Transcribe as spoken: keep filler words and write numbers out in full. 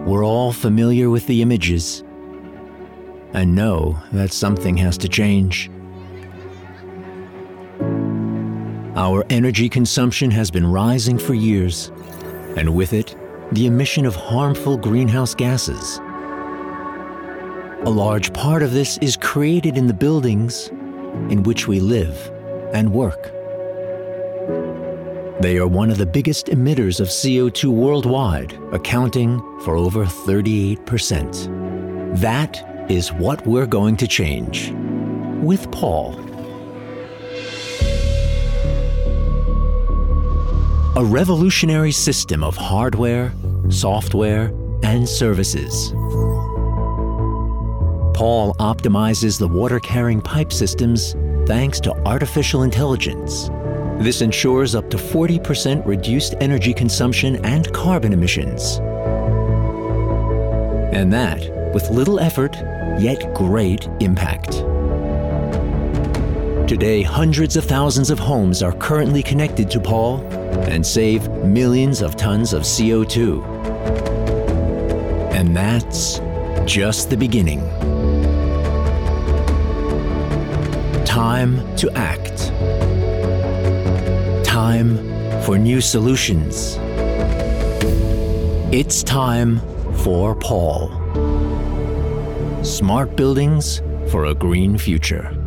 We're all familiar with the images and know that something has to change. Our energy consumption has been rising for years, and with it, the emission of harmful greenhouse gases. A large part of this is created in the buildings in which we live and work. They are one of the biggest emitters of C O two worldwide, accounting for over thirty-eight percent. That is what we're going to change with Paul. A revolutionary system of hardware, software, and services. Paul optimizes the water-carrying pipe systems thanks to artificial intelligence. This ensures up to forty percent reduced energy consumption and carbon emissions. And that with little effort, yet great impact. Today, hundreds of thousands of homes are currently connected to Paul and save millions of tons of C O two. And that's just the beginning. Time to act. Time for new solutions. It's time for Paul. Smart buildings for a green future.